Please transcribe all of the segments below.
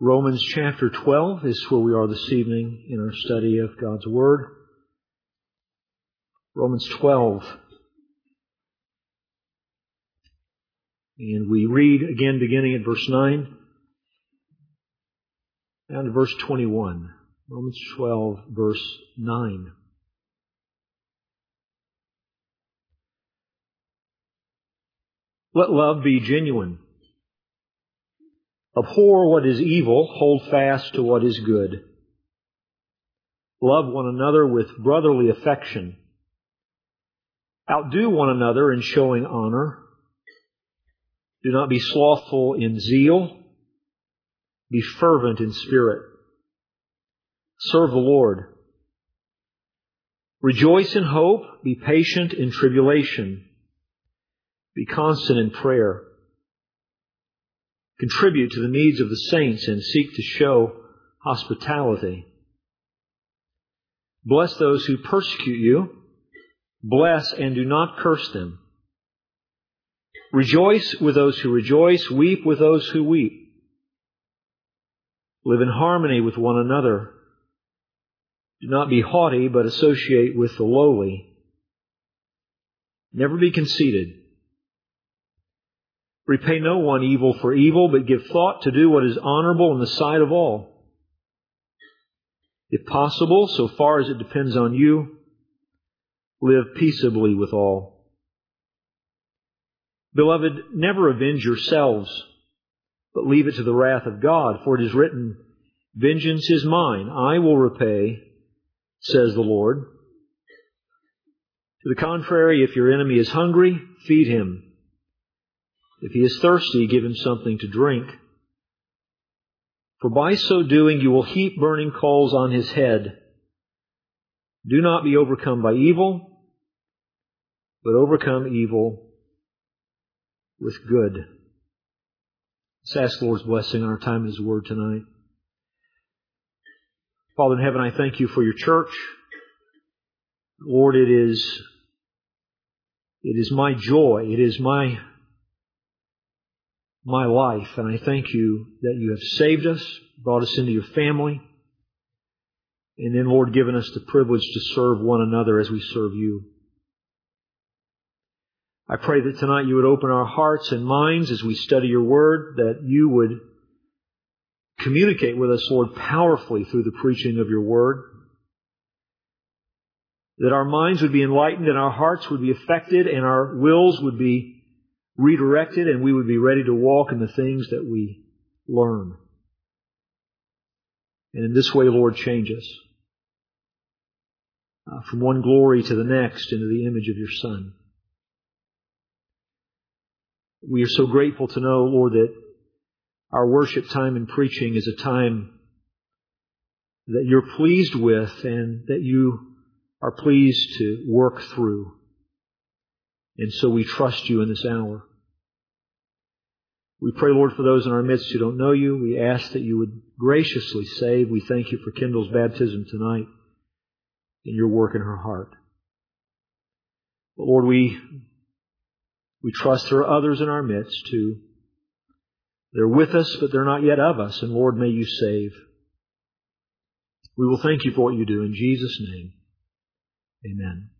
Romans chapter 12 is where we are this evening in our study of God's Word. Romans 12. And we read again beginning at verse 9 down to verse 21. Romans 12, verse 9. Let love be genuine. Abhor what is evil, hold fast to what is good. Love one another with brotherly affection. Outdo one another in showing honor. Do not be slothful in zeal. Be fervent in spirit. Serve the Lord. Rejoice in hope. Be patient in tribulation. Be constant in prayer. Contribute to the needs of the saints and seek to show hospitality. Bless those who persecute you. Bless and do not curse them. Rejoice with those who rejoice. Weep with those who weep. Live in harmony with one another. Do not be haughty, but associate with the lowly. Never be conceited. Repay no one evil for evil, but give thought to do what is honorable in the sight of all. If possible, so far as it depends on you, live peaceably with all. Beloved, never avenge yourselves, but leave it to the wrath of God, for it is written, "Vengeance is mine, I will repay, says the Lord." To the contrary, if your enemy is hungry, feed him. If he is thirsty, give him something to drink. For by so doing, you will heap burning coals on his head. Do not be overcome by evil, but overcome evil with good. Let's ask the Lord's blessing on our time in His Word tonight. Father in heaven, I thank You for Your church. Lord, it is my joy. It is my life, and I thank You that You have saved us, brought us into Your family, and then, Lord, given us the privilege to serve one another as we serve You. I pray that tonight You would open our hearts and minds as we study Your Word, that You would communicate with us, Lord, powerfully through the preaching of Your Word, that our minds would be enlightened and our hearts would be affected and our wills would be redirected, and we would be ready to walk in the things that we learn. And in this way, Lord, change us from one glory to the next into the image of Your Son. We are so grateful to know, Lord, that our worship time and preaching is a time that You're pleased with and that You are pleased to work through. And so we trust You in this hour. We pray, Lord, for those in our midst who don't know You. We ask that You would graciously save. We thank You for Kendall's baptism tonight and Your work in her heart. But Lord, we trust there are others in our midst who they're with us, but they're not yet of us. And Lord, may You save. We will thank You for what You do. In Jesus' name, amen.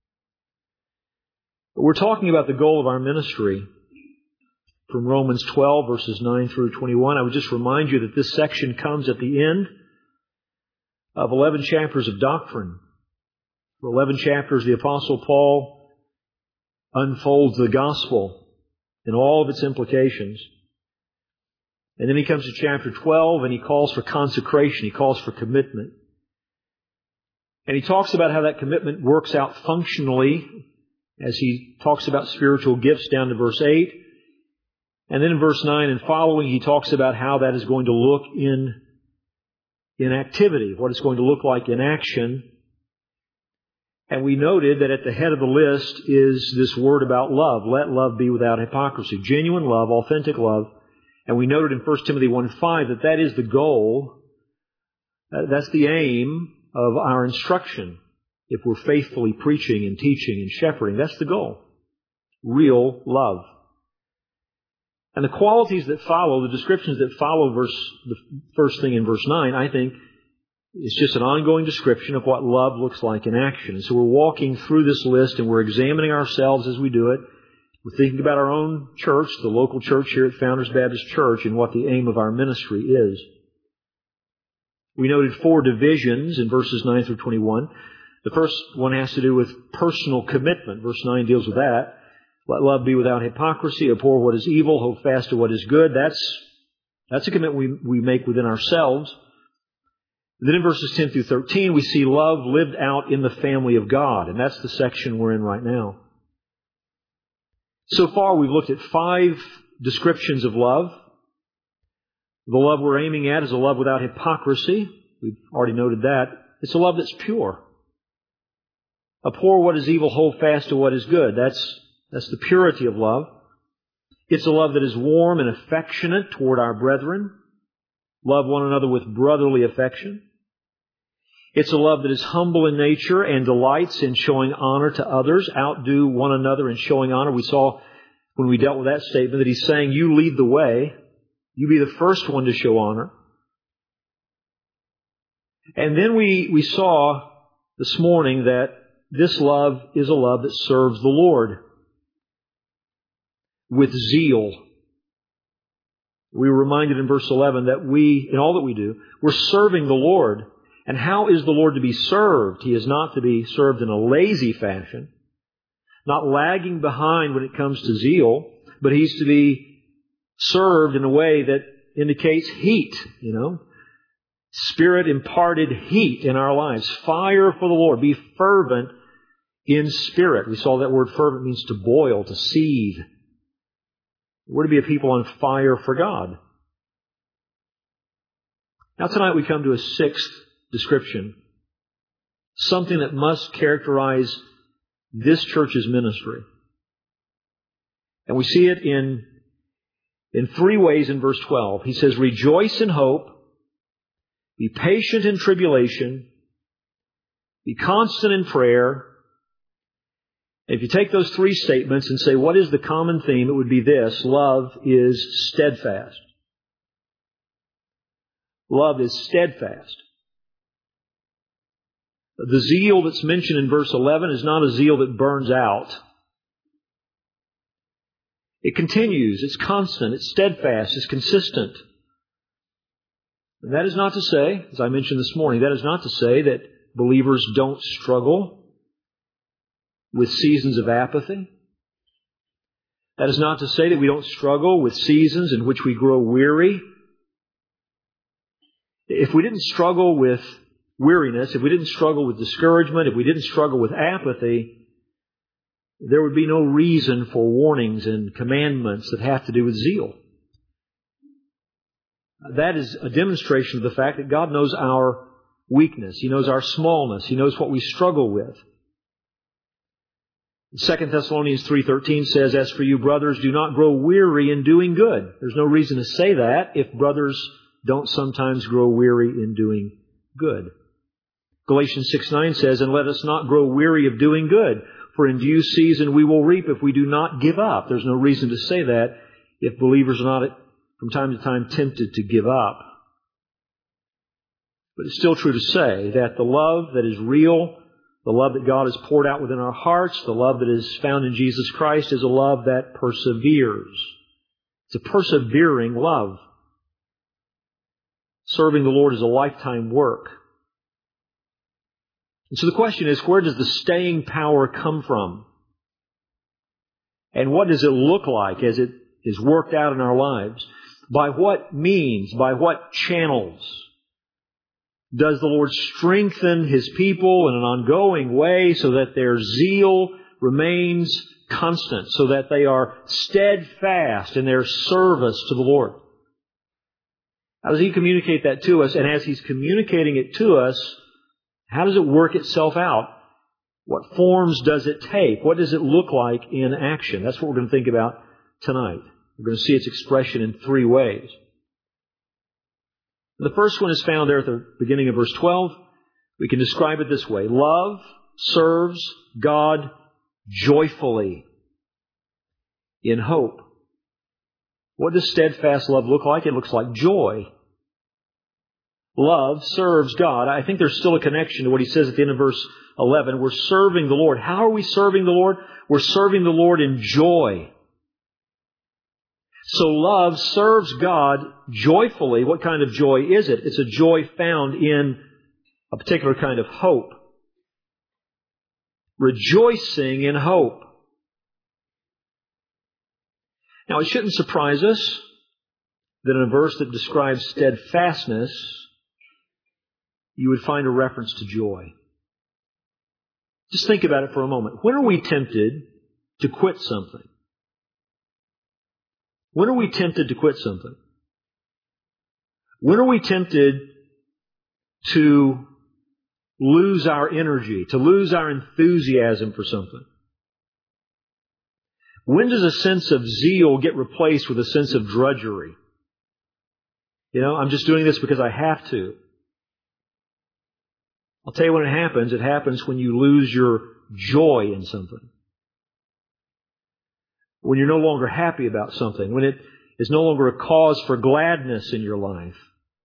But we're talking about the goal of our ministry from Romans 12, verses 9 through 21. I would just remind you that this section comes at the end of 11 chapters of doctrine. For 11 chapters, the Apostle Paul unfolds the gospel and all of its implications. And then he comes to chapter 12 and he calls for consecration. He calls for commitment. And he talks about how that commitment works out functionally as he talks about spiritual gifts down to verse 8. And then in verse 9 and following, he talks about how that is going to look in activity, what it's going to look like in action. And we noted that at the head of the list is this word about love. Let love be without hypocrisy. Genuine love, authentic love. And we noted in 1 Timothy 1:5 that is the goal. That's the aim of our instruction. If we're faithfully preaching and teaching and shepherding, that's the goal. Real love. And the qualities that follow, the descriptions that follow the first thing in verse 9, I think, is just an ongoing description of what love looks like in action. So we're walking through this list and we're examining ourselves as we do it. We're thinking about our own church, the local church here at Founders Baptist Church, and what the aim of our ministry is. We noted 4 divisions in verses 9 through 21. The first one has to do with personal commitment. Verse 9 deals with that. Let love be without hypocrisy, abhor what is evil, hold fast to what is good. That's a commitment we make within ourselves. Then in verses 10 through 13, we see love lived out in the family of God. And that's the section we're in right now. So far, we've looked at 5 descriptions of love. The love we're aiming at is a love without hypocrisy. We've already noted that. It's a love that's pure. Abhor what is evil, hold fast to what is good. That's the purity of love. It's a love that is warm and affectionate toward our brethren. Love one another with brotherly affection. It's a love that is humble in nature and delights in showing honor to others. Outdo one another in showing honor. We saw when we dealt with that statement that he's saying, you lead the way. You be the first one to show honor. And then we saw this morning that this love is a love that serves the Lord with zeal. We were reminded in verse 11 that in all that we do, we're serving the Lord. And how is the Lord to be served? He is not to be served in a lazy fashion, not lagging behind when it comes to zeal, but He's to be served in a way that indicates heat, Spirit-imparted heat in our lives. Fire for the Lord. Be fervent in spirit. We saw that word fervent means to boil, to seethe. We're to be a people on fire for God. Now tonight we come to a 6th description. Something that must characterize this church's ministry. And we see it in 3 ways in verse 12. He says, rejoice in hope, be patient in tribulation, be constant in prayer. If you take those 3 statements and say, what is the common theme? It would be this: love is steadfast. Love is steadfast. The zeal that's mentioned in verse 11 is not a zeal that burns out. It continues, it's constant, it's steadfast, it's consistent. And that is not to say, as I mentioned this morning, that is not to say that believers don't struggle with seasons of apathy. That is not to say that we don't struggle with seasons in which we grow weary. If we didn't struggle with weariness, if we didn't struggle with discouragement, if we didn't struggle with apathy, there would be no reason for warnings and commandments that have to do with zeal. That is a demonstration of the fact that God knows our weakness. He knows our smallness. He knows what we struggle with. 2 Thessalonians 3:13 says, as for you, brothers, do not grow weary in doing good. There's no reason to say that if brothers don't sometimes grow weary in doing good. Galatians 6:9 says, and let us not grow weary of doing good, for in due season we will reap if we do not give up. There's no reason to say that if believers are not from time to time tempted to give up. But it's still true to say that the love that is real, the love that God has poured out within our hearts, the love that is found in Jesus Christ, is a love that perseveres. It's a persevering love. Serving the Lord is a lifetime work. And so the question is, where does the staying power come from? And what does it look like as it is worked out in our lives? By what means, by what channels does the Lord strengthen His people in an ongoing way so that their zeal remains constant, so that they are steadfast in their service to the Lord? How does He communicate that to us? And as He's communicating it to us, how does it work itself out? What forms does it take? What does it look like in action? That's what we're going to think about tonight. We're going to see its expression in 3 ways. The first one is found there at the beginning of verse 12. We can describe it this way. Love serves God joyfully in hope. What does steadfast love look like? It looks like joy. Love serves God. I think there's still a connection to what he says at the end of verse 11. We're serving the Lord. How are we serving the Lord? We're serving the Lord in joy. So love serves God joyfully. What kind of joy is it? It's a joy found in a particular kind of hope. Rejoicing in hope. Now, it shouldn't surprise us that in a verse that describes steadfastness, you would find a reference to joy. Just think about it for a moment. When are we tempted to quit something? When are we tempted to quit something? When are we tempted to lose our energy, to lose our enthusiasm for something? When does a sense of zeal get replaced with a sense of drudgery? I'm just doing this because I have to. I'll tell you when it happens. It happens when you lose your joy in something. When you're no longer happy about something. When it is no longer a cause for gladness in your life.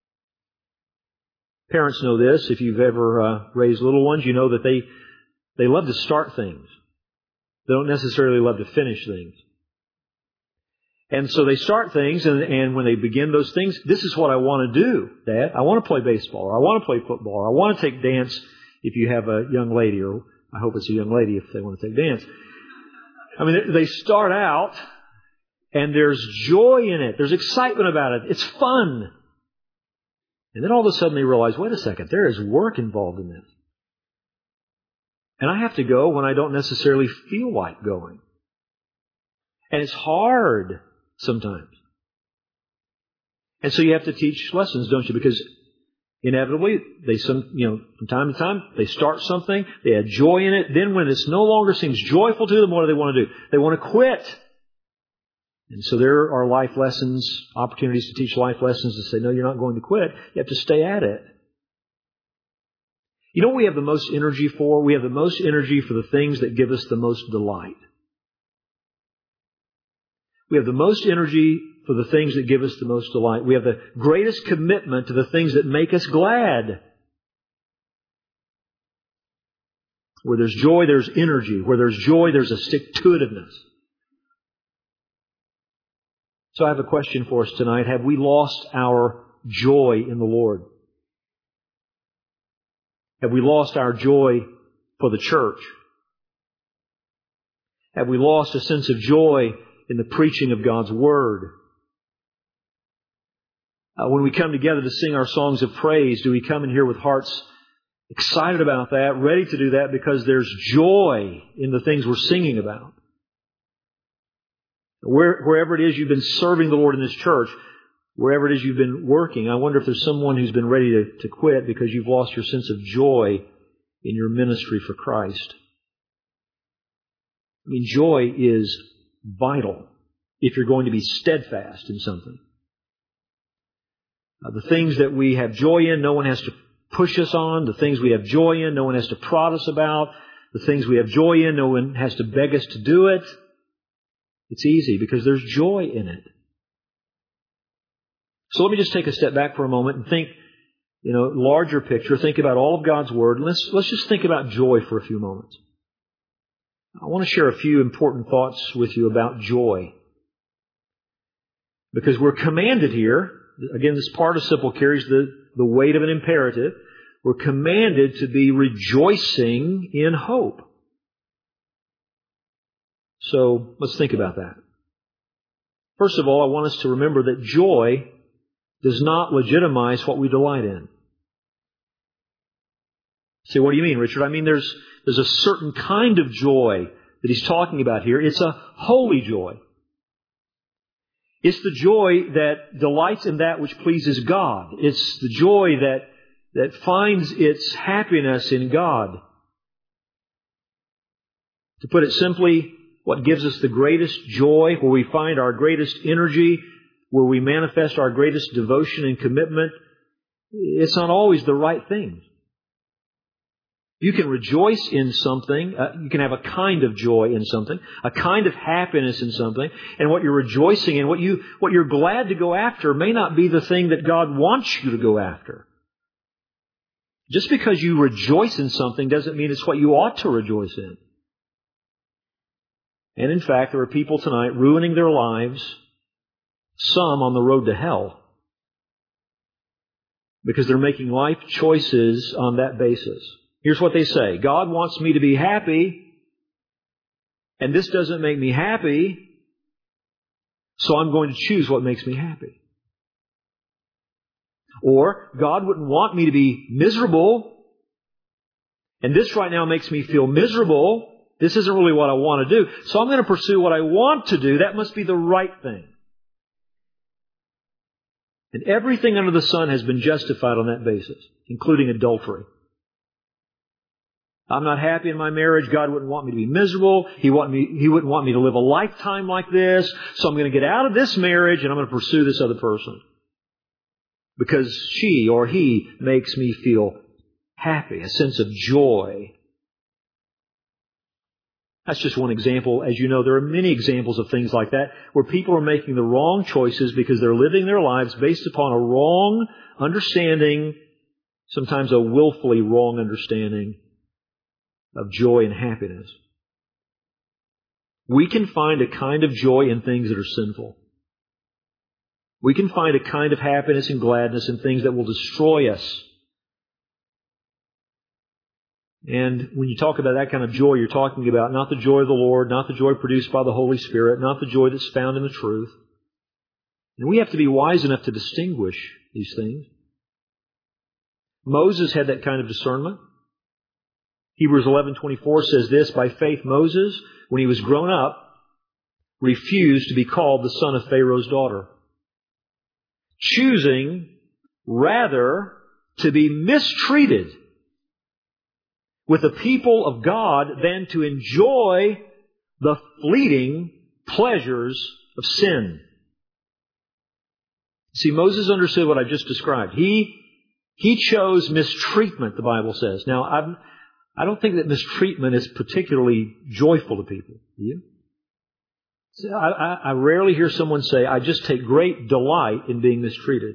Parents know this. If you've ever raised little ones, you know that they love to start things. They don't necessarily love to finish things. And so they start things, and when they begin those things, this is what I want to do, Dad. I want to play baseball, or I want to play football, or I want to take dance if you have a young lady, or I hope it's a young lady if they want to take dance. I mean, they start out, and there's joy in it. There's excitement about it. It's fun. And then all of a sudden they realize, wait a second, there is work involved in this. And I have to go when I don't necessarily feel like going. And it's hard sometimes. And so you have to teach lessons, don't you? Because inevitably, from time to time, they start something, they have joy in it. Then when it no longer seems joyful to them, what do they want to do? They want to quit. And so there are life lessons, opportunities to teach life lessons to say, no, you're not going to quit. You have to stay at it. You know what we have the most energy for? We have the most energy for the things that give us the most delight. We have the most energy for the things that give us the most delight. We have the greatest commitment to the things that make us glad. Where there's joy, there's energy. Where there's joy, there's a stick-to-itiveness. So I have a question for us tonight. Have we lost our joy in the Lord? Have we lost our joy for the church? Have we lost a sense of joy in the preaching of God's Word? When we come together to sing our songs of praise, do we come in here with hearts excited about that, ready to do that because there's joy in the things we're singing about? Wherever it is you've been serving the Lord in this church, wherever it is you've been working, I wonder if there's someone who's been ready to quit because you've lost your sense of joy in your ministry for Christ. I mean, joy is vital if you're going to be steadfast in something. The things that we have joy in, no one has to push us on. The things we have joy in, no one has to prod us about. The things we have joy in, no one has to beg us to do it. It's easy because there's joy in it. So let me just take a step back for a moment and think, larger picture. Think about all of God's Word. Let's just think about joy for a few moments. I want to share a few important thoughts with you about joy. Because we're commanded here, again, this participle carries the weight of an imperative. We're commanded to be rejoicing in hope. So let's think about that. First of all, I want us to remember that joy does not legitimize what we delight in. Say, what do you mean, Richard? I mean, there's a certain kind of joy that he's talking about here. It's a holy joy. It's the joy that delights in that which pleases God. It's the joy that finds its happiness in God. To put it simply, what gives us the greatest joy, where we find our greatest energy, where we manifest our greatest devotion and commitment, it's not always the right things. You can rejoice in something. You can have a kind of joy in something, a kind of happiness in something. And what you're rejoicing in, what you're glad to go after may not be the thing that God wants you to go after. Just because you rejoice in something doesn't mean it's what you ought to rejoice in. And in fact, there are people tonight ruining their lives, some on the road to hell, because they're making life choices on that basis. Here's what they say. God wants me to be happy, and this doesn't make me happy, so I'm going to choose what makes me happy. Or, God wouldn't want me to be miserable, and this right now makes me feel miserable. This isn't really what I want to do, so I'm going to pursue what I want to do. That must be the right thing. And everything under the sun has been justified on that basis, including adultery. I'm not happy in my marriage. God wouldn't want me to be miserable. He wouldn't want me to live a lifetime like this. So I'm going to get out of this marriage and I'm going to pursue this other person. Because she or he makes me feel happy, a sense of joy. That's just one example. As you know, there are many examples of things like that where people are making the wrong choices because they're living their lives based upon a wrong understanding, sometimes a willfully wrong understanding of joy and happiness. We can find a kind of joy in things that are sinful. We can find a kind of happiness and gladness in things that will destroy us. And when you talk about that kind of joy, you're talking about not the joy of the Lord, not the joy produced by the Holy Spirit, not the joy that's found in the truth. And we have to be wise enough to distinguish these things. Moses had that kind of discernment. Hebrews 11:24 says this, by faith Moses, when he was grown up, refused to be called the son of Pharaoh's daughter, choosing rather to be mistreated with the people of God than to enjoy the fleeting pleasures of sin. See, Moses understood what I just described. He chose mistreatment, the Bible says. Now, I don't think that mistreatment is particularly joyful to people. Do you? I rarely hear someone say, I just take great delight in being mistreated.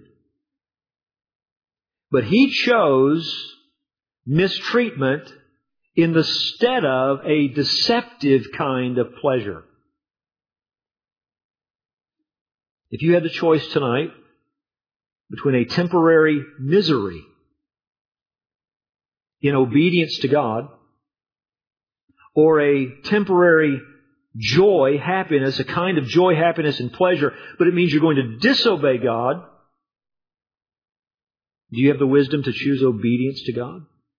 But he chose mistreatment in the stead of a deceptive kind of pleasure. If you had the choice tonight between a temporary misery in obedience to God or a temporary joy, happiness, a kind of joy, happiness, and pleasure, but it means you're going to disobey God, do you have the wisdom to choose obedience to God?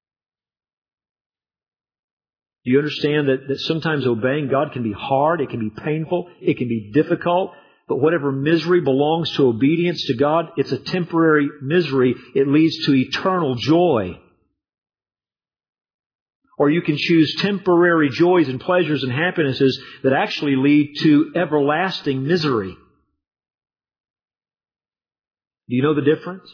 Do you understand that sometimes obeying God can be hard, it can be painful, it can be difficult, but whatever misery belongs to obedience to God, it's a temporary misery. It leads to eternal joy. Or you can choose temporary joys and pleasures and happinesses that actually lead to everlasting misery. Do you know the difference?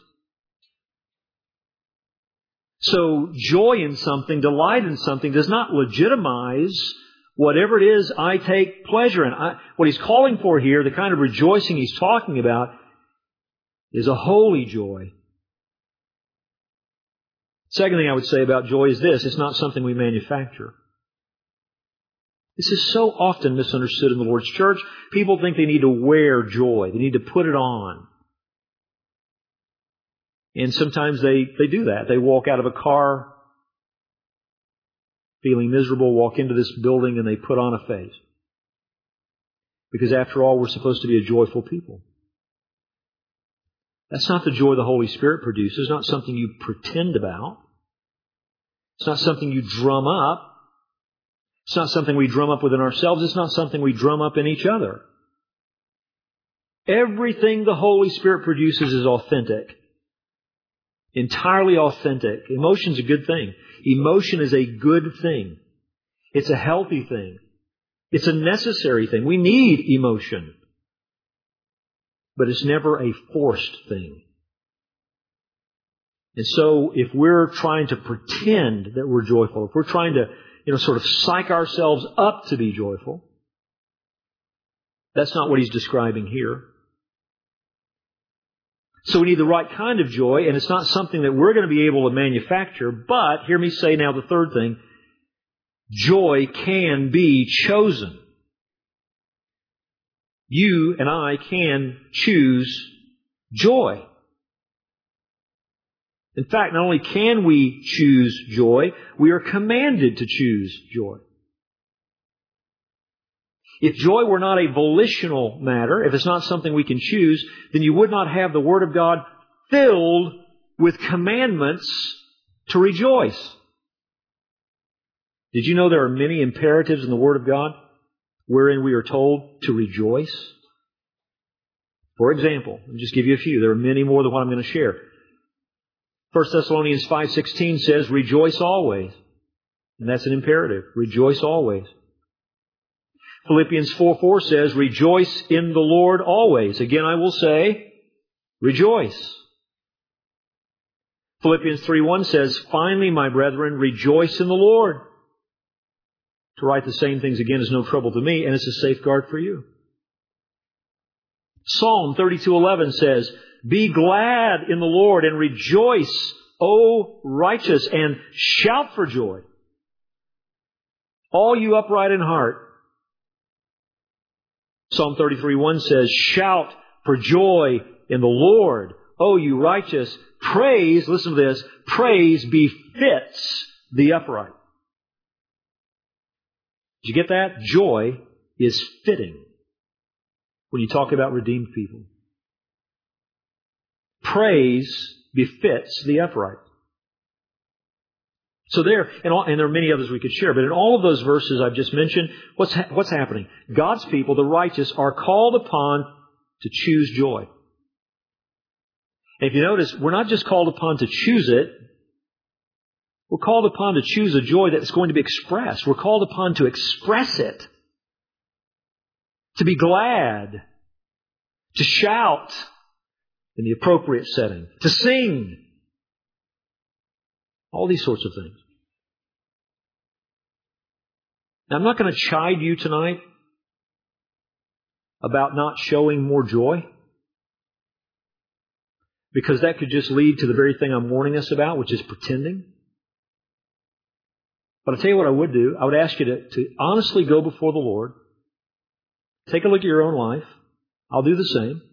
So joy in something, delight in something does not legitimize whatever it is I take pleasure in. What he's calling for here, the kind of rejoicing he's talking about, is a holy joy. Second thing I would say about joy is this. It's not something we manufacture. This is so often misunderstood in the Lord's church. People think they need to wear joy. They need to put it on. And sometimes they do that. They walk out of a car feeling miserable, walk into this building, and they put on a face. Because after all, we're supposed to be a joyful people. That's not the joy the Holy Spirit produces. It's not something you pretend about. It's not something you drum up. It's not something we drum up within ourselves. It's not something we drum up in each other. Everything the Holy Spirit produces is authentic. Entirely authentic. Emotion's a good thing. Emotion is a good thing. It's a healthy thing. It's a necessary thing. We need emotion. But it's never a forced thing. And so if we're trying to pretend that we're joyful, if we're trying to, sort of psych ourselves up to be joyful, that's not what he's describing here. So we need the right kind of joy, and it's not something that we're going to be able to manufacture, but hear me say now the third thing, joy can be chosen. You and I can choose joy. In fact, not only can we choose joy, we are commanded to choose joy. If joy were not a volitional matter, if it's not something we can choose, then you would not have the Word of God filled with commandments to rejoice. Did you know there are many imperatives in the Word of God wherein we are told to rejoice? For example, I'll just give you a few. There are many more than what I'm going to share. 1 Thessalonians 5:16 says, rejoice always. And that's an imperative. Rejoice always. Philippians 4:4 says, rejoice in the Lord always. Again, I will say, rejoice. Philippians 3:1 says, finally, my brethren, rejoice in the Lord. To write the same things again is no trouble to me, and it's a safeguard for you. Psalm 32:11 says, be glad in the Lord and rejoice, O righteous, and shout for joy, all you upright in heart. Psalm 33:1 says, shout for joy in the Lord, O you righteous. Praise, listen to this, praise befits the upright. Did you get that? Joy is fitting when you talk about redeemed people. Praise befits the upright. So there, and there are many others we could share, but in all of those verses I've just mentioned, what's happening? God's people, the righteous, are called upon to choose joy. And if you notice, we're not just called upon to choose it, we're called upon to choose a joy that's going to be expressed. We're called upon to express it, to be glad, to shout in the appropriate setting, to sing, all these sorts of things. Now, I'm not going to chide you tonight about not showing more joy, because that could just lead to the very thing I'm warning us about, which is pretending. But I'll tell you what I would do. I would ask you to honestly go before the Lord. Take a look at your own life. I'll do the same.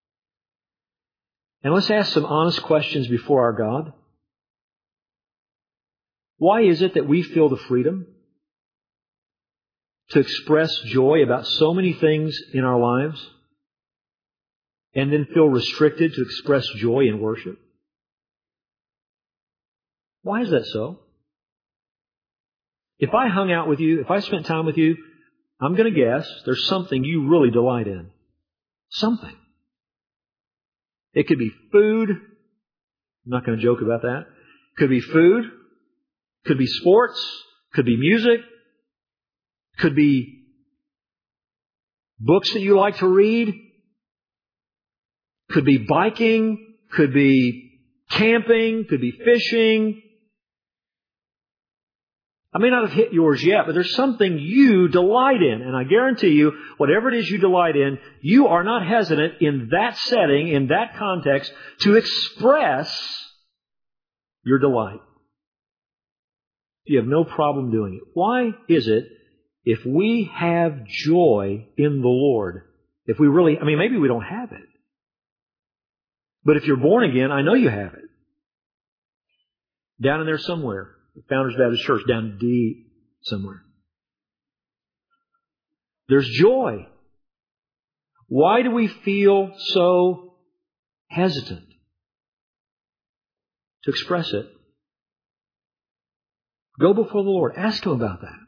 And let's ask some honest questions before our God. Why is it that we feel the freedom to express joy about so many things in our lives and then feel restricted to express joy in worship? Why is that so? If I hung out with you, if I spent time with you, I'm going to guess there's something you really delight in. Something. It could be food. I'm not going to joke about that. Could be food. Could be sports. Could be music. Could be books that you like to read. Could be biking. Could be camping. Could be fishing. I may not have hit yours yet, but there's something you delight in. And I guarantee you, whatever it is you delight in, you are not hesitant in that setting, in that context, to express your delight. You have no problem doing it. Why is it, if we have joy in the Lord, if we really, maybe we don't have it. But if you're born again, I know you have it. Down in there somewhere. The Founders Baptist Church, down deep somewhere. There's joy. Why do we feel so hesitant to express it? Go before the Lord. Ask Him about that.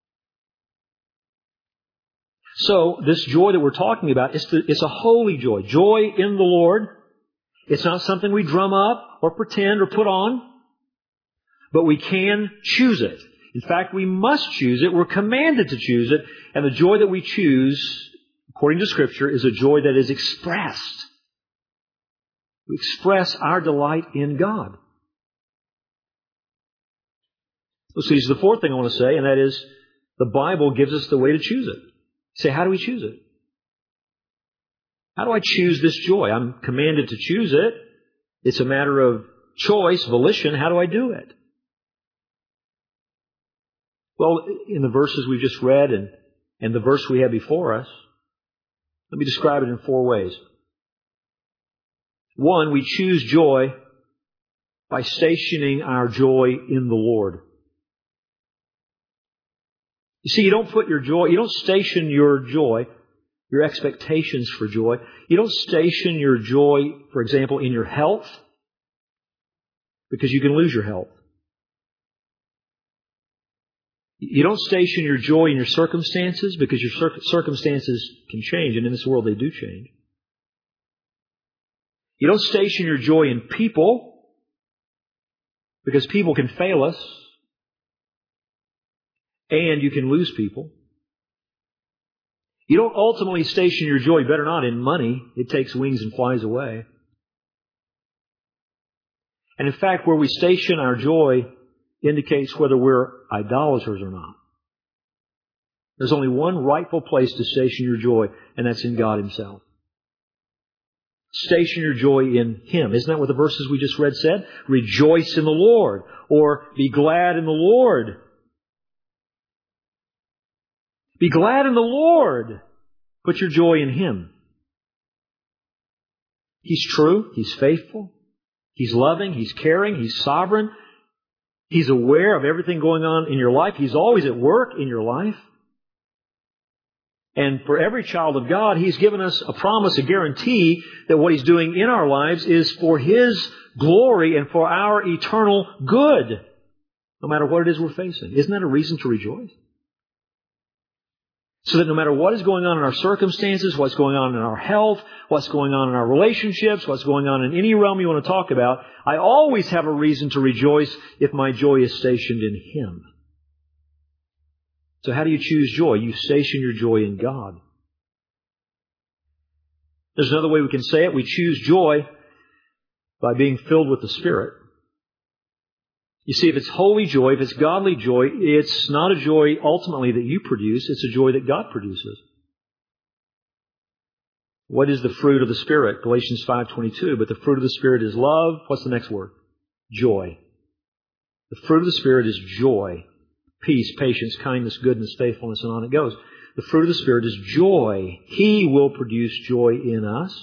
So, this joy that we're talking about, it's a holy joy. Joy in the Lord. It's not something we drum up or pretend or put on. But we can choose it. In fact, we must choose it. We're commanded to choose it. And the joy that we choose, according to Scripture, is a joy that is expressed. We express our delight in God. So here's the fourth thing I want to say, and that is the Bible gives us the way to choose it. Say, how do we choose it? How do I choose this joy? I'm commanded to choose it. It's a matter of choice, volition. How do I do it? Well, in the verses we've just read and the verse we have before us, let me describe it in four ways. One, we choose joy by stationing our joy in the Lord. You see, you don't station your joy, your expectations for joy. You don't station your joy, for example, in your health, because you can lose your health. You don't station your joy in your circumstances, because your circumstances can change, and in this world they do change. You don't station your joy in people, because people can fail us, and you can lose people. You don't ultimately station your joy, better not, in money. It takes wings and flies away. And in fact, where we station our joy indicates whether we're idolaters or not. There's only one rightful place to station your joy, and that's in God Himself. Station your joy in Him. Isn't that what the verses we just read said? Rejoice in the Lord, or be glad in the Lord. Be glad in the Lord. Put your joy in Him. He's true. He's faithful. He's loving. He's caring. He's sovereign. He's aware of everything going on in your life. He's always at work in your life. And for every child of God, He's given us a promise, a guarantee that what He's doing in our lives is for His glory and for our eternal good, no matter what it is we're facing. Isn't that a reason to rejoice? So that no matter what is going on in our circumstances, what's going on in our health, what's going on in our relationships, what's going on in any realm you want to talk about, I always have a reason to rejoice if my joy is stationed in Him. So how do you choose joy? You station your joy in God. There's another way we can say it. We choose joy by being filled with the Spirit. You see, if it's holy joy, if it's godly joy, it's not a joy ultimately that you produce, it's a joy that God produces. What is the fruit of the Spirit? Galatians 5:22. But the fruit of the Spirit is love. What's the next word? Joy. The fruit of the Spirit is joy. Peace, patience, kindness, goodness, faithfulness, and on it goes. The fruit of the Spirit is joy. He will produce joy in us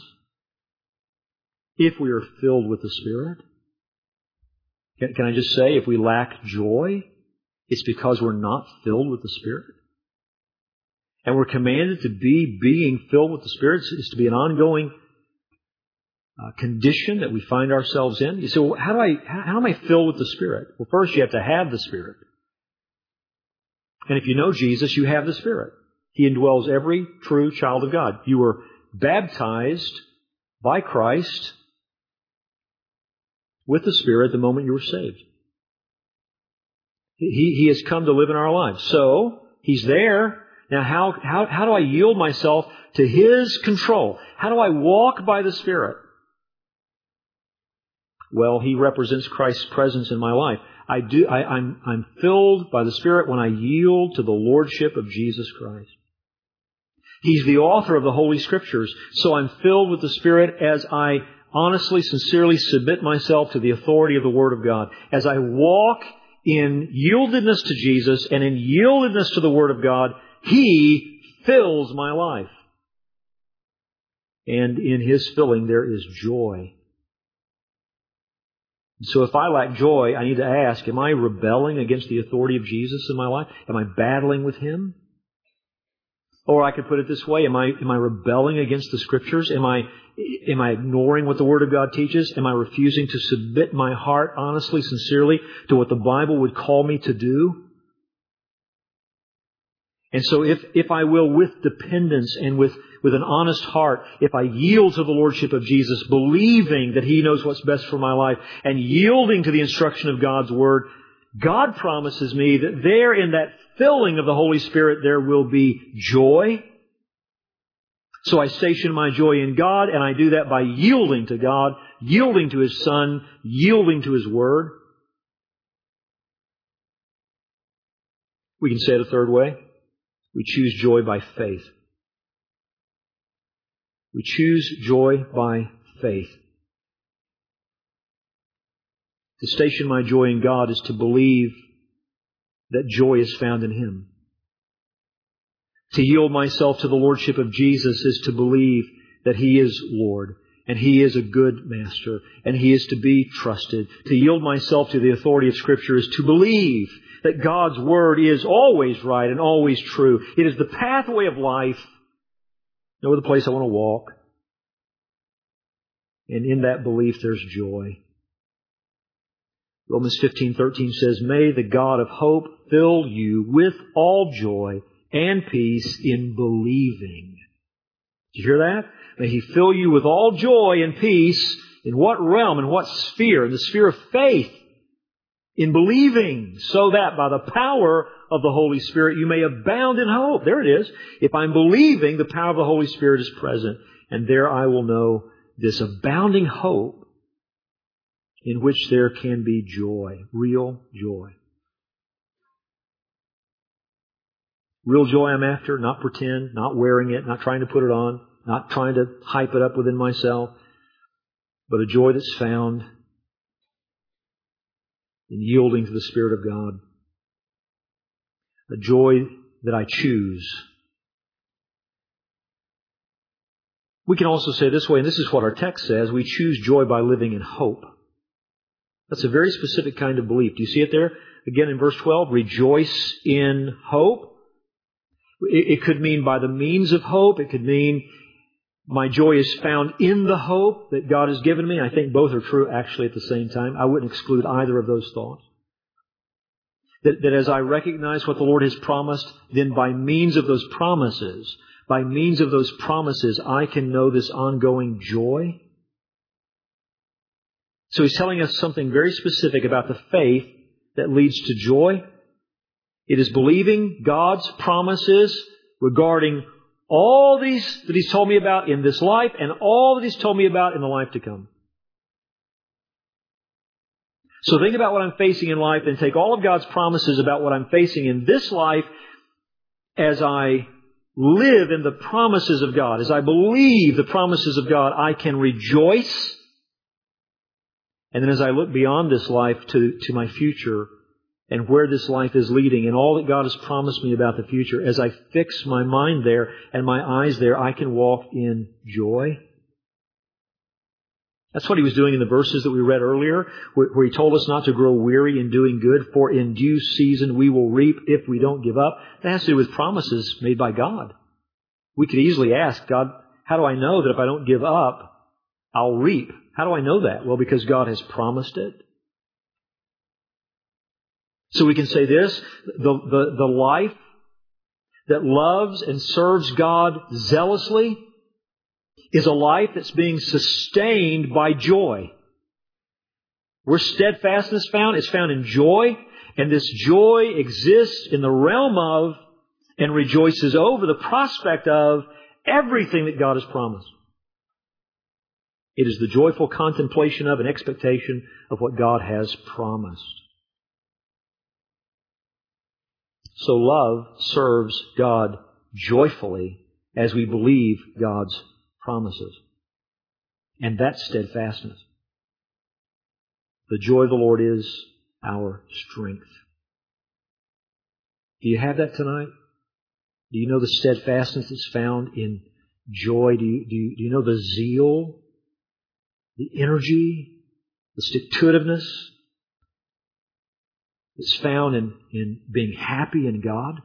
if we are filled with the Spirit. Can I just say, if we lack joy, it's because we're not filled with the Spirit. And we're commanded to be being filled with the Spirit. It's to be an ongoing condition that we find ourselves in. You say, well, how am I filled with the Spirit? Well, first you have to have the Spirit. And if you know Jesus, you have the Spirit. He indwells every true child of God. You were baptized by Christ with the Spirit the moment you were saved. He has come to live in our lives. So, He's there. Now, how do I yield myself to His control? How do I walk by the Spirit? Well, He represents Christ's presence in my life. I'm filled by the Spirit when I yield to the Lordship of Jesus Christ. He's the author of the Holy Scriptures. So I'm filled with the Spirit as I honestly, sincerely submit myself to the authority of the Word of God. As I walk in yieldedness to Jesus and in yieldedness to the Word of God, He fills my life. And in His filling there is joy. So if I lack joy, I need to ask, am I rebelling against the authority of Jesus in my life? Am I battling with Him? Or I could put it this way, am I rebelling against the Scriptures? Am I ignoring what the Word of God teaches? Am I refusing to submit my heart honestly, sincerely to what the Bible would call me to do? And so if I will, with dependence and with an honest heart, if I yield to the Lordship of Jesus, believing that He knows what's best for my life, and yielding to the instruction of God's Word, God promises me that there in that filling of the Holy Spirit there will be joy. So I station my joy in God, and I do that by yielding to God, yielding to His Son, yielding to His Word. We can say it a third way. We choose joy by faith. We choose joy by faith. To station my joy in God is to believe that joy is found in Him. To yield myself to the Lordship of Jesus is to believe that He is Lord, and He is a good Master, and He is to be trusted. To yield myself to the authority of Scripture is to believe that God's Word is always right and always true. It is the pathway of life, no other place I want to walk. And in that belief there's joy. Romans 15:13 says, "May the God of hope fill you with all joy and peace in believing." Did you hear that? May He fill you with all joy and peace. In what realm? In what sphere? In the sphere of faith. In believing, so that by the power of the Holy Spirit you may abound in hope. There it is. If I'm believing, the power of the Holy Spirit is present. And there I will know this abounding hope in which there can be joy, real joy. Real joy I'm after, not pretend, not wearing it, not trying to put it on, not trying to hype it up within myself, but a joy that's found in yielding to the Spirit of God. A joy that I choose. We can also say this way, and this is what our text says, we choose joy by living in hope. That's a very specific kind of belief. Do you see it there? Again in verse 12, rejoice in hope. It could mean by the means of hope. It could mean my joy is found in the hope that God has given me. I think both are true actually at the same time. I wouldn't exclude either of those thoughts. That as I recognize what the Lord has promised, then by means of those promises, I can know this ongoing joy. So He's telling us something very specific about the faith that leads to joy. It is believing God's promises regarding all these that He's told me about in this life and all that He's told me about in the life to come. So think about what I'm facing in life and take all of God's promises about what I'm facing in this life as I live in the promises of God. As I believe the promises of God, I can rejoice. And then as I look beyond this life to my future and where this life is leading and all that God has promised me about the future, as I fix my mind there and my eyes there, I can walk in joy. That's what He was doing in the verses that we read earlier, where He told us not to grow weary in doing good, for in due season we will reap if we don't give up. That has to do with promises made by God. We could easily ask, God, how do I know that if I don't give up, I'll reap? How do I know that? Well, because God has promised it. So we can say this, the life that loves and serves God zealously is a life that's being sustained by joy. Where steadfastness found, it's found in joy, and this joy exists in the realm of and rejoices over the prospect of everything that God has promised. It is the joyful contemplation of and expectation of what God has promised. So love serves God joyfully as we believe God's promises. And that's steadfastness. The joy of the Lord is our strength. Do you have that tonight? Do you know the steadfastness that's found in joy? Do you know the zeal, the energy, the stick-to-itiveness that's found in being happy in God?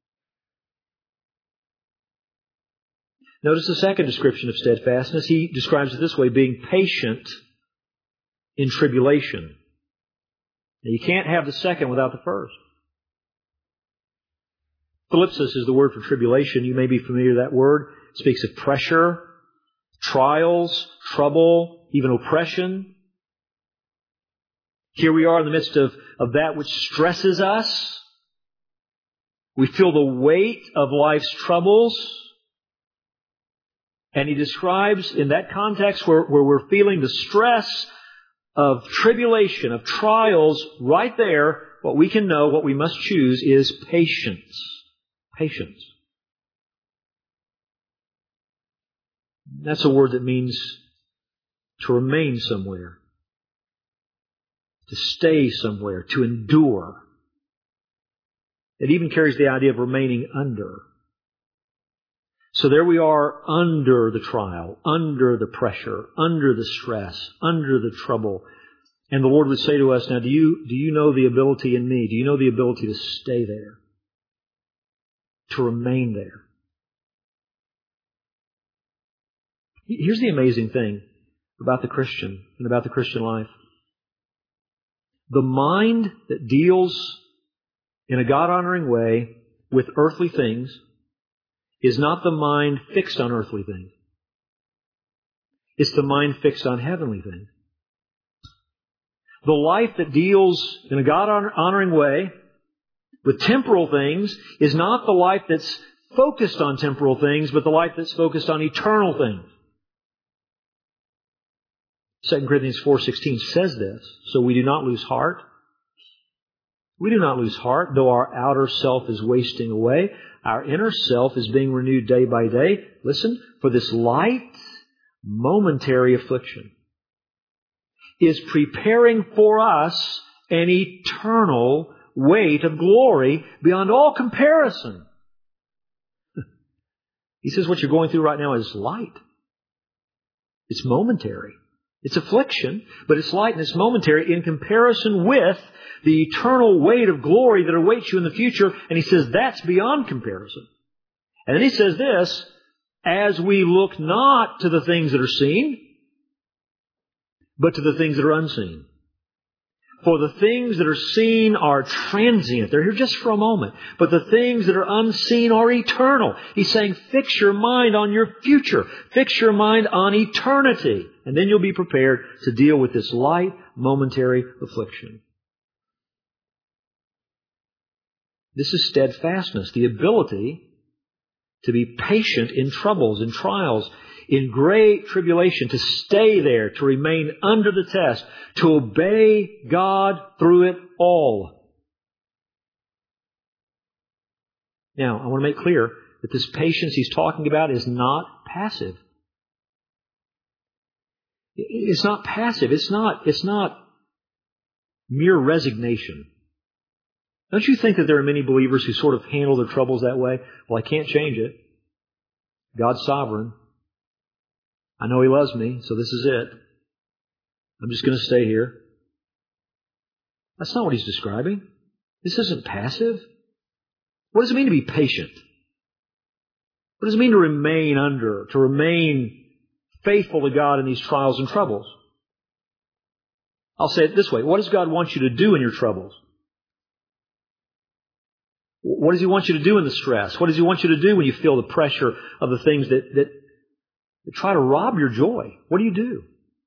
Notice the second description of steadfastness. He describes it this way, being patient in tribulation. Now, you can't have the second without the first. Thlipsis is the word for tribulation. You may be familiar with that word. It speaks of pressure, trials, trouble, even oppression. Here we are in the midst of that which stresses us. We feel the weight of life's troubles. And he describes in that context where we're feeling the stress of tribulation, of trials, right there, what we can know, what we must choose is patience. Patience. That's a word that means to remain somewhere, to stay somewhere, to endure. It even carries the idea of remaining under. So there we are under the trial, under the pressure, under the stress, under the trouble. And the Lord would say to us, now, do you know the ability in me? Do you know the ability to stay there? To remain there? Here's the amazing thing about the Christian and about the Christian life. The mind that deals in a God-honoring way with earthly things is not the mind fixed on earthly things. It's the mind fixed on heavenly things. The life that deals in a God-honoring way with temporal things is not the life that's focused on temporal things, but the life that's focused on eternal things. 2 Corinthians 4:16 says this, so we do not lose heart. We do not lose heart, though our outer self is wasting away. Our inner self is being renewed day by day. Listen, for this light, momentary affliction is preparing for us an eternal weight of glory beyond all comparison. He says what you're going through right now is light. It's momentary. It's affliction, but it's light and it's momentary in comparison with the eternal weight of glory that awaits you in the future. And he says that's beyond comparison. And then he says this, as we look not to the things that are seen, but to the things that are unseen. For the things that are seen are transient. They're here just for a moment. But the things that are unseen are eternal. He's saying, fix your mind on your future. Fix your mind on eternity. And then you'll be prepared to deal with this light, momentary affliction. This is steadfastness, the ability to be patient in troubles, in trials, in great tribulation, to stay there, to remain under the test, to obey God through it all. Now, I want to make clear that this patience he's talking about is not passive. It's not passive. It's not mere resignation. Don't you think that there are many believers who sort of handle their troubles that way? Well, I can't change it. God's sovereign. I know He loves me, so this is it. I'm just going to stay here. That's not what he's describing. This isn't passive. What does it mean to be patient? What does it mean to remain under, to remain faithful to God in these trials and troubles? I'll say it this way. What does God want you to do in your troubles? What does He want you to do in the stress? What does He want you to do when you feel the pressure of the things that try to rob your joy? What do?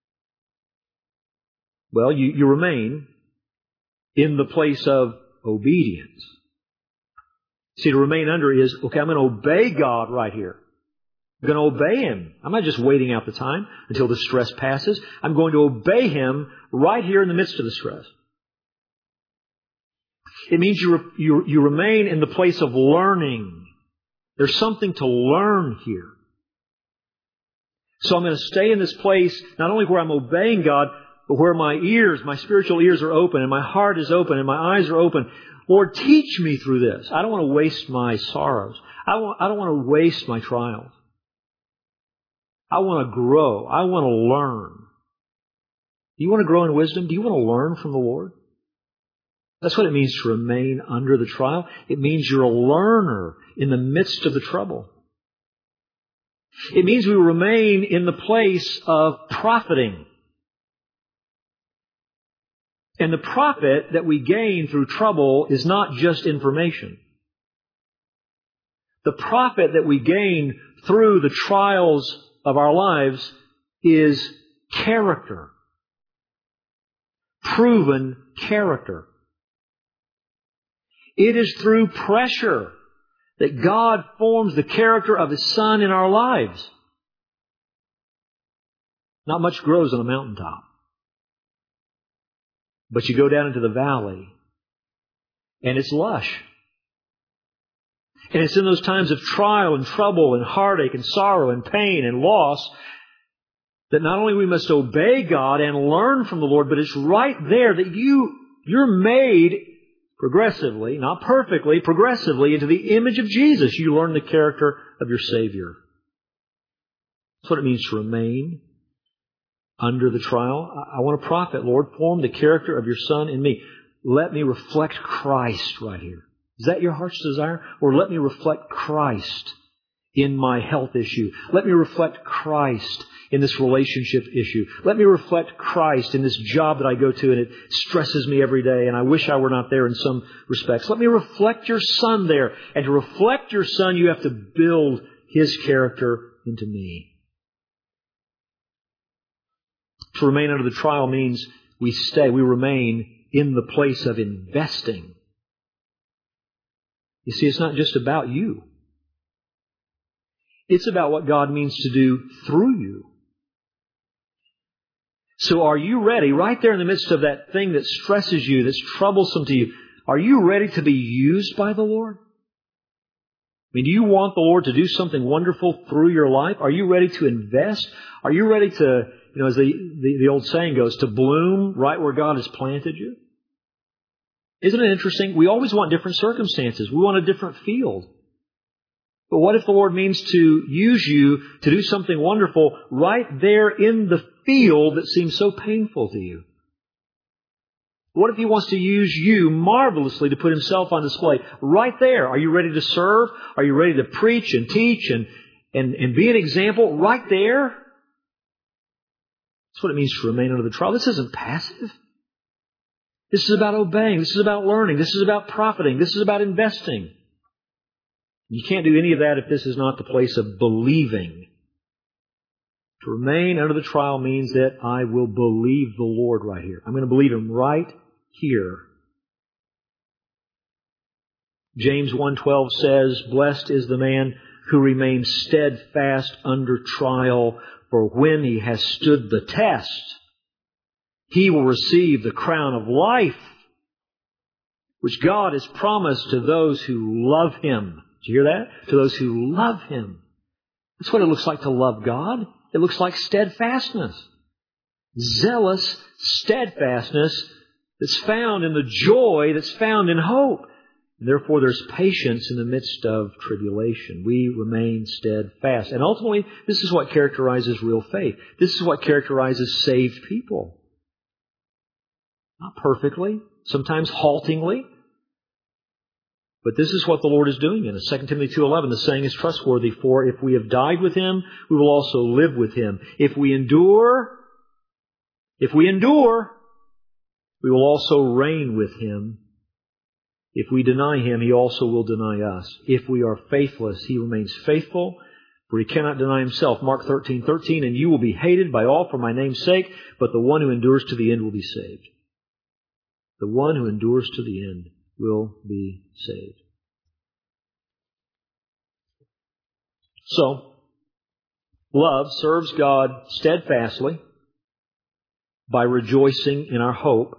Well, you remain in the place of obedience. See, to remain under is, okay, I'm going to obey God right here. I'm going to obey Him. I'm not just waiting out the time until the stress passes. I'm going to obey Him right here in the midst of the stress. It means you remain in the place of learning. There's something to learn here. So I'm going to stay in this place, not only where I'm obeying God, but where my ears, my spiritual ears are open, and my heart is open, and my eyes are open. Lord, teach me through this. I don't want to waste my sorrows. I don't want to waste my trials. I want to grow. I want to learn. Do you want to grow in wisdom? Do you want to learn from the Lord? That's what it means to remain under the trial. It means you're a learner in the midst of the trouble. It means we remain in the place of profiting. And the profit that we gain through trouble is not just information. The profit that we gain through the trials of our lives is character. Proven character. It is through pressure that God forms the character of His Son in our lives. Not much grows on a mountaintop. But you go down into the valley and it's lush. And it's in those times of trial and trouble and heartache and sorrow and pain and loss that not only we must obey God and learn from the Lord, but it's right there that you're made progressively, not perfectly, progressively into the image of Jesus. You learn the character of your Savior. That's what it means to remain under the trial. I want to profit, Lord. Form the character of your Son in me. Let me reflect Christ right here. Is that your heart's desire? Or let me reflect Christ in my health issue. Let me reflect Christ in this relationship issue. Let me reflect Christ in this job that I go to and it stresses me every day and I wish I were not there in some respects. Let me reflect your Son there. And to reflect your Son, you have to build His character into me. To remain under the trial means we remain in the place of investing. You see, it's not just about you. It's about what God means to do through you. So are you ready, right there in the midst of that thing that stresses you, that's troublesome to you, are you ready to be used by the Lord? I mean, do you want the Lord to do something wonderful through your life? Are you ready to invest? Are you ready to, as the old saying goes, to bloom right where God has planted you? Isn't it interesting? We always want different circumstances. We want a different field. But what if the Lord means to use you to do something wonderful right there in the field that seems so painful to you? What if He wants to use you marvelously to put Himself on display right there? Are you ready to serve? Are you ready to preach and teach and be an example right there? That's what it means to remain under the trial. This isn't passive. This is about obeying. This is about learning. This is about profiting. This is about investing. You can't do any of that if this is not the place of believing. To remain under the trial means that I will believe the Lord right here. I'm going to believe Him right here. James 1:12 says, "Blessed is the man who remains steadfast under trial, for when he has stood the test, he will receive the crown of life, which God has promised to those who love Him." Did you hear that? To those who love Him. That's what it looks like to love God. It looks like steadfastness. Zealous steadfastness that's found in the joy that's found in hope. And therefore there's patience in the midst of tribulation. We remain steadfast. And ultimately, this is what characterizes real faith. This is what characterizes saved people. Not perfectly, sometimes haltingly. But this is what the Lord is doing in us. 2 Timothy 2:11, the saying is trustworthy, for if we have died with Him, we will also live with Him. If we endure, we will also reign with Him. If we deny Him, He also will deny us. If we are faithless, He remains faithful, for He cannot deny Himself. Mark 13:13, and you will be hated by all for my name's sake, but the one who endures to the end will be saved. The one who endures to the end will be saved. So, love serves God steadfastly by rejoicing in our hope.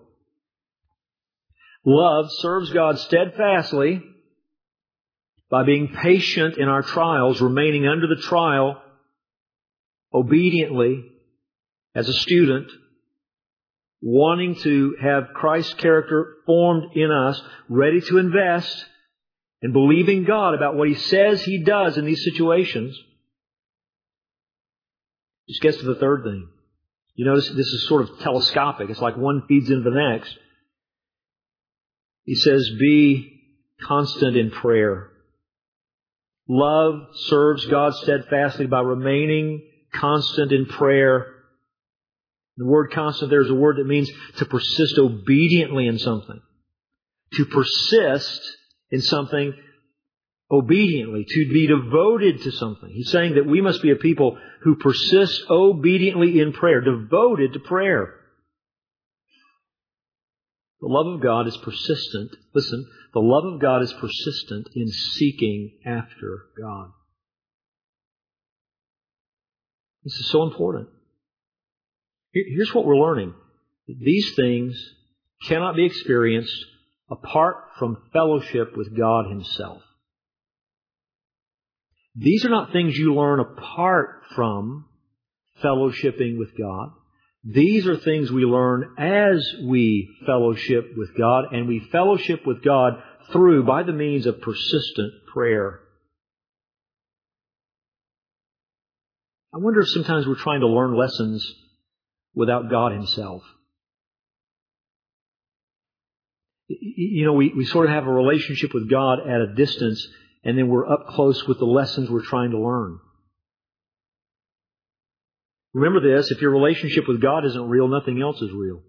Love serves God steadfastly by being patient in our trials, remaining under the trial obediently as a student, wanting to have Christ's character formed in us, ready to invest, and believing God about what He says He does in these situations. This gets to the third thing. You notice this is sort of telescopic. It's like one feeds into the next. He says, be constant in prayer. Love serves God steadfastly by remaining constant in prayer. The word constant there is a word that means to persist obediently in something. To persist in something obediently. To be devoted to something. He's saying that we must be a people who persist obediently in prayer. Devoted to prayer. The love of God is persistent. Listen, the love of God is persistent in seeking after God. This is so important. Here's what we're learning. These things cannot be experienced apart from fellowship with God Himself. These are not things you learn apart from fellowshipping with God. These are things we learn as we fellowship with God, and we fellowship with God by the means of persistent prayer. I wonder if sometimes we're trying to learn lessons without God Himself. We sort of have a relationship with God at a distance, and then we're up close with the lessons we're trying to learn. Remember this, if your relationship with God isn't real, nothing else is real.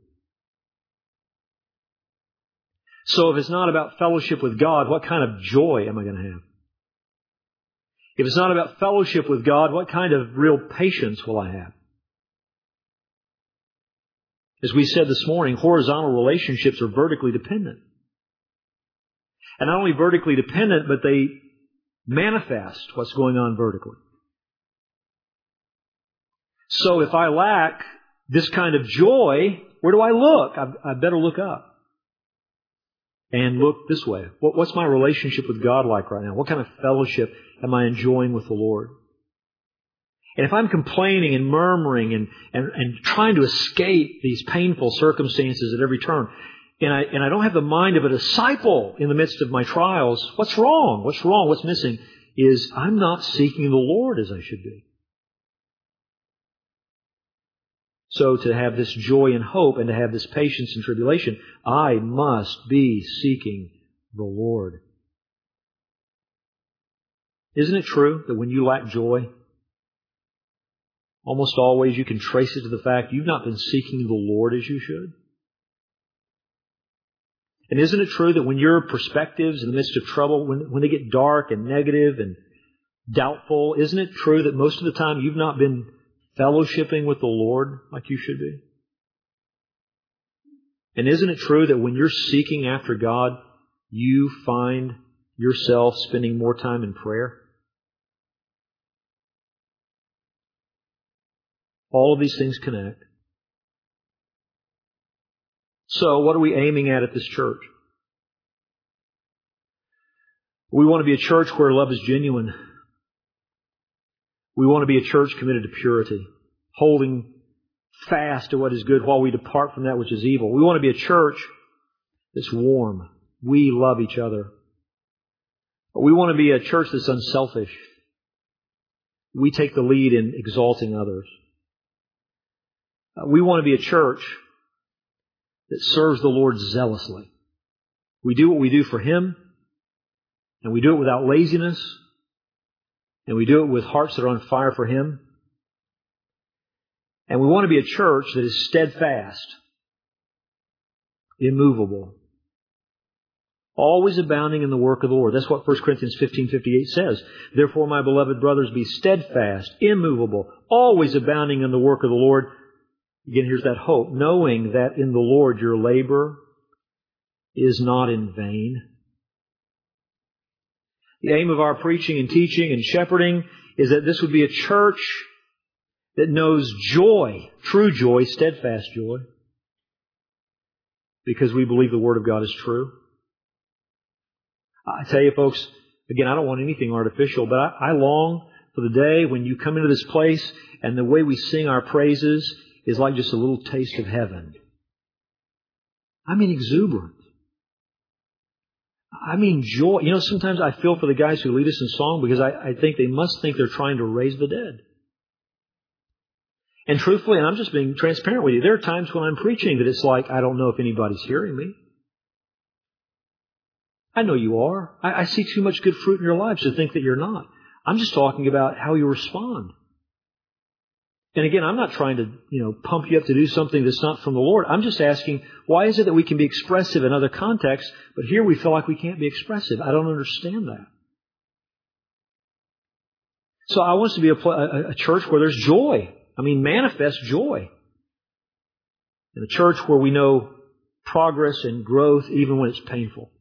So if it's not about fellowship with God, what kind of joy am I going to have? If it's not about fellowship with God, what kind of real patience will I have? As we said this morning, horizontal relationships are vertically dependent. And not only vertically dependent, but they manifest what's going on vertically. So if I lack this kind of joy, where do I look? I better look up. And look this way. What's my relationship with God like right now? What kind of fellowship am I enjoying with the Lord? And if I'm complaining and murmuring and trying to escape these painful circumstances at every turn, and I don't have the mind of a disciple in the midst of my trials, what's wrong? What's wrong? What's missing is I'm not seeking the Lord as I should be. So to have this joy and hope and to have this patience in tribulation, I must be seeking the Lord. Isn't it true that when you lack joy, almost always you can trace it to the fact you've not been seeking the Lord as you should? And isn't it true that when your perspectives in the midst of trouble, when they get dark and negative and doubtful, isn't it true that most of the time you've not been fellowshipping with the Lord like you should be? And isn't it true that when you're seeking after God, you find yourself spending more time in prayer? All of these things connect. So what are we aiming at this church? We want to be a church where love is genuine. We want to be a church committed to purity, holding fast to what is good while we depart from that which is evil. We want to be a church that's warm. We love each other. We want to be a church that's unselfish. We take the lead in exalting others. We want to be a church that serves the Lord zealously. We do what we do for Him, and we do it without laziness, and we do it with hearts that are on fire for Him. And we want to be a church that is steadfast, immovable, always abounding in the work of the Lord. That's what 1 Corinthians 15:58 says. Therefore, my beloved brothers, be steadfast, immovable, always abounding in the work of the Lord. Again, here's that hope, knowing that in the Lord your labor is not in vain. The aim of our preaching and teaching and shepherding is that this would be a church that knows joy, true joy, steadfast joy, because we believe the Word of God is true. I tell you, folks, again, I don't want anything artificial, but I long for the day when you come into this place and the way we sing our praises is like just a little taste of heaven. I mean exuberant. I mean joy. You know, sometimes I feel for the guys who lead us in song because I think they must think they're trying to raise the dead. And truthfully, and I'm just being transparent with you, there are times when I'm preaching that it's like, I don't know if anybody's hearing me. I know you are. I see too much good fruit in your lives to think that you're not. I'm just talking about how you respond. And again, I'm not trying to, pump you up to do something that's not from the Lord. I'm just asking, why is it that we can be expressive in other contexts, but here we feel like we can't be expressive? I don't understand that. So I want us to be a church where there's joy. I mean, manifest joy. In a church where we know progress and growth even when it's painful.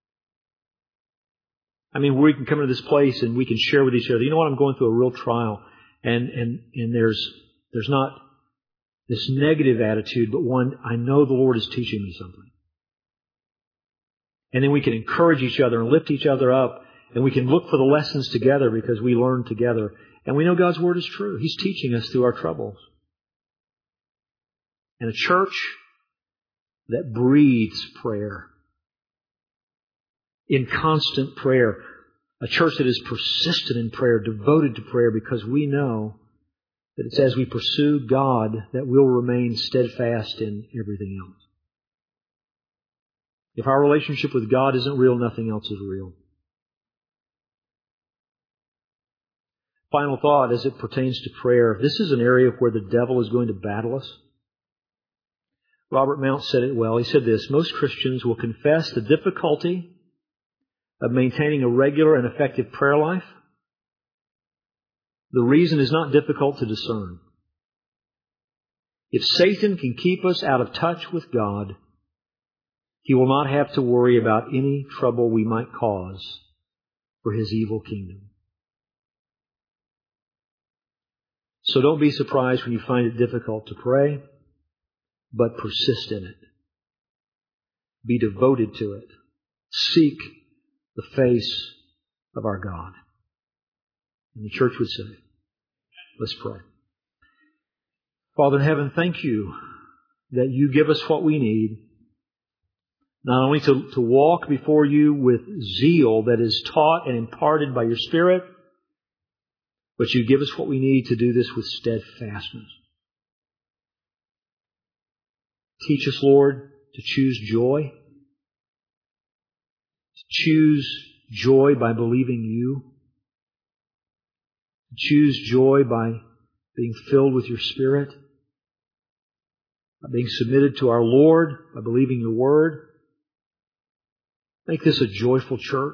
I mean, we can come into this place and we can share with each other, you know what, I'm going through a real trial. And there's not this negative attitude, but one, I know the Lord is teaching me something. And then we can encourage each other and lift each other up. And we can look for the lessons together because we learn together. And we know God's Word is true. He's teaching us through our troubles. And a church that breathes prayer, in constant prayer. A church that is persistent in prayer, devoted to prayer, because we know that it's as we pursue God that we'll remain steadfast in everything else. If our relationship with God isn't real, nothing else is real. Final thought as it pertains to prayer. This is an area where the devil is going to battle us. Robert Mount said it well. He said this: most Christians will confess the difficulty of maintaining a regular and effective prayer life. The reason is not difficult to discern. If Satan can keep us out of touch with God, he will not have to worry about any trouble we might cause for his evil kingdom. So don't be surprised when you find it difficult to pray, but persist in it. Be devoted to it. Seek the face of our God. And the church would say, let's pray. Father in heaven, thank you that you give us what we need, not only to walk before you with zeal that is taught and imparted by your Spirit, but you give us what we need to do this with steadfastness. Teach us, Lord, to choose joy. To choose joy by believing you. To choose joy by being filled with your Spirit. By being submitted to our Lord. By believing your Word. Make this a joyful church.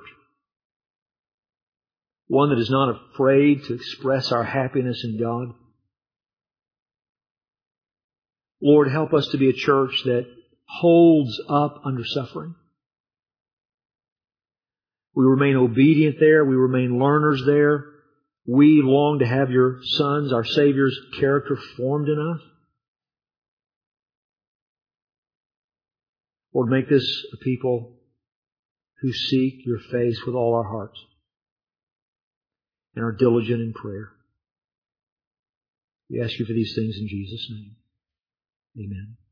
One that is not afraid to express our happiness in God. Lord, help us to be a church that holds up under suffering. We remain obedient there. We remain learners there. We long to have your Son's, our Savior's character formed in us. Lord, make this a people who seek your face with all our hearts and are diligent in prayer. We ask you for these things in Jesus' name. Amen.